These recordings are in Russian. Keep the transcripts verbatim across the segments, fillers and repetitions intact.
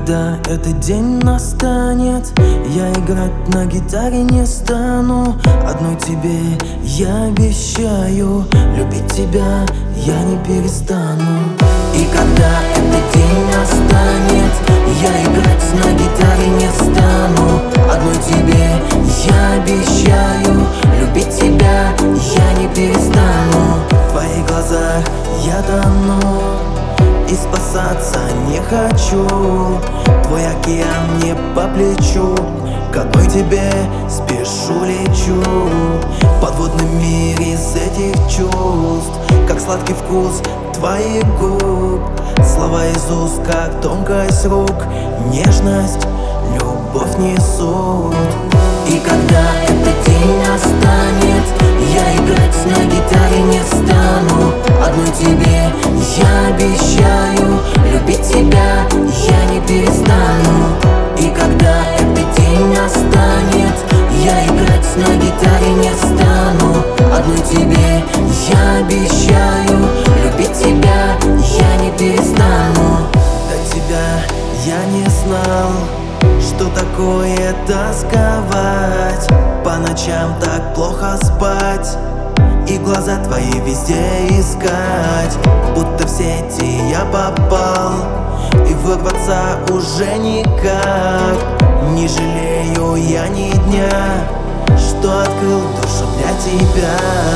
когда этот день настанет, я играть на гитаре не стану. Одной тебе я обещаю, любить тебя я не перестану. И когда этот день настанет, я играть на гитаре не стану. Одной тебе я обещаю, любить тебя я не перестану. В твоих глазах я тону и спасаться не хочу. Твой океан мне по плечу, к одной тебе спешу лечу. В подводном мире из этих чувств, как сладкий вкус твоих губ. Слова из уст, как тонкость рук, нежность, любовь несут. И когда этот день настанет, я играть на гитаре не стану. Одной тебе я обещаю, любить тебя я не перестану. И когда этот день настанет, я играть на гитаре не стану. Одной тебе я обещаю, любить тебя я не перестану. До тебя я не знал, что такое тосковать, по ночам так плохо спать и глаза твои везде искать. Будто в сети я попал и вырваться уже никак. Не жалею я ни дня, что открыл душу для тебя.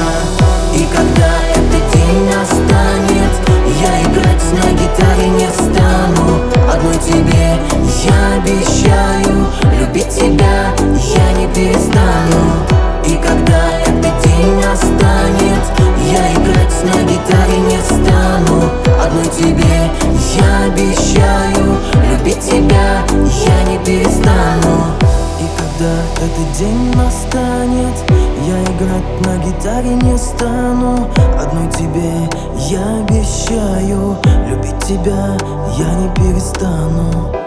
И когда этот день настанет, я играть на гитаре не стану. Одной тебе я обещаю, любить тебя я не перестану. И когда этот день настанет, я играть на гитаре не стану. Одной тебе я обещаю, любить тебя я не перестану. И когда этот день настанет, я играть на гитаре не стану. Одной тебе я обещаю, любить тебя я не перестану.